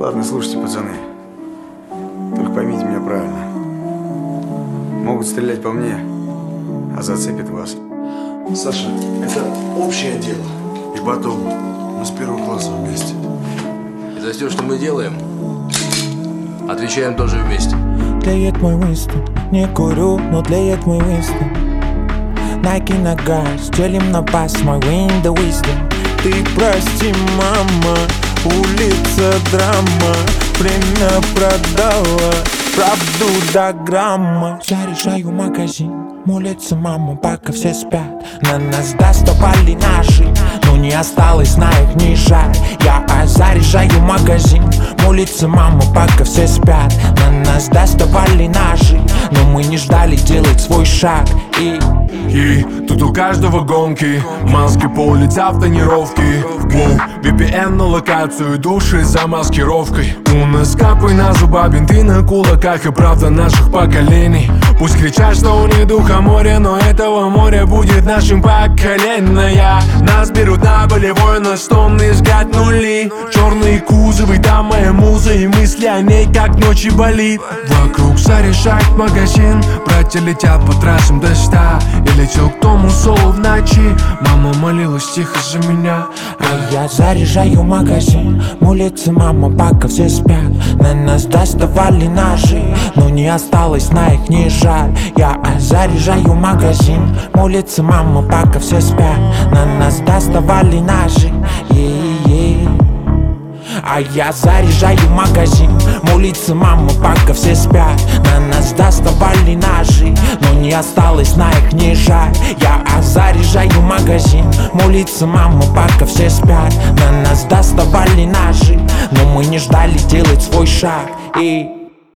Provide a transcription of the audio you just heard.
Ладно, слушайте, пацаны. Только поймите меня правильно. Могут стрелять по мне, а зацепит вас. Саша, это общее дело. И потом, Мы с первого класса вместе. И за все, что мы делаем, отвечаем тоже вместе. Тлеет мой Уинстон, не курю, но тлеет мой Уинстон. Nike на газ, делим на пас, мой win the wisdom. Ты прости, мама, улица драма, время продала правду до грамма. Заряжаю магазин, молится мама, пока все спят. На нас доставали наши, но не осталось на их ни жаль. Я заряжаю магазин, молится мама, пока все спят. На нас доставали наши, но мы не ждали делать свой шаг. И тут у каждого гонки, маски пол лица в тонировке. VPN на локацию, души за маскировкой. У нас капы на зуба, бинты на кулаках и правда наших поколений. Пусть кричат, что у них духа море, но этого моря будет нашим поколение. Нас берут на болевой, на стон искать нули. Черные кузовы, там моя муза, и мысли о ней как ночи болит. Вокруг заряжает магазин, братья летят по трассам до 100. Я летел к тому солу в ночи, мама молилась тихо за меня. А я заряжаю магазин, молится мама, пока все спят. На нас доставали ножи, но не осталось на их ни жаль. Я заряжаю магазин, молится мама, пока все спят. На нас доставали ножи, А я заряжаю магазин, молится мама, пока все спят. На нас доставали ножи, но не осталось на их ни жаль. Я заряжаю магазин, молится мама, пока все спят. На нас доставали ножи, но мы не ждали делать свой шаг.